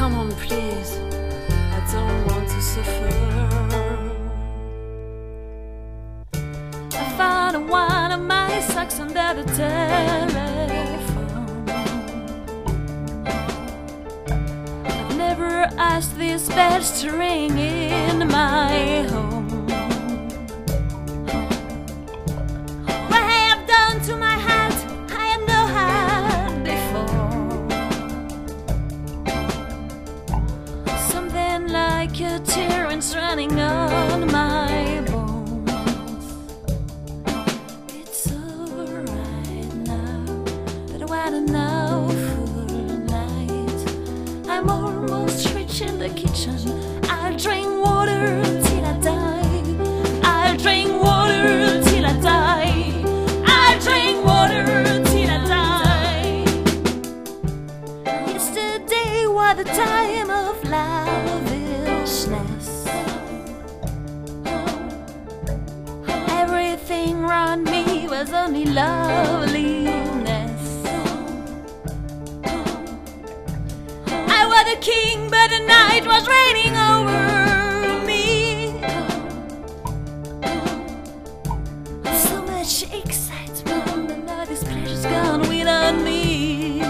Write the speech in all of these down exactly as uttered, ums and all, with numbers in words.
Come on, please, I don't want to suffer. I found one of my socks under the telephone. I've never asked these bells to ring in my home. What I have done to my heart, I had no heart before. Something like a tyrant's running on my bones. It's alright now, but what an awful night. I'm almost reaching the kitchen. I'll drink water till I die. I'll drink water till I die. I'll drink water till I die. Yesterday was the time of lavishness. Everything around me was only loveliness. I was a king, but the night was raining over me. So much excitement, and now this pleasure's gone without me.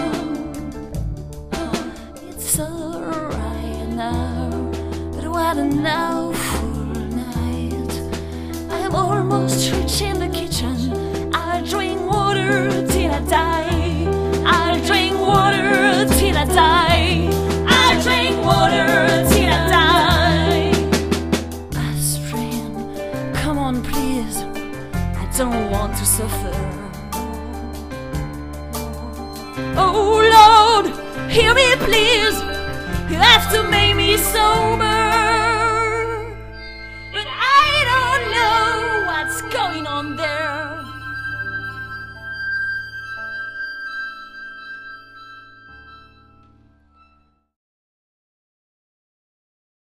It's alright now, but what an awful night. I'm almost reaching the kitchen. I'll drink water till I die. I'll drink water till I die. I'll drink water till I die. Aspirin, come on please, I don't want to suffer. Oh Lord, hear me please, you have to make me sober. But I don't know what's going on there.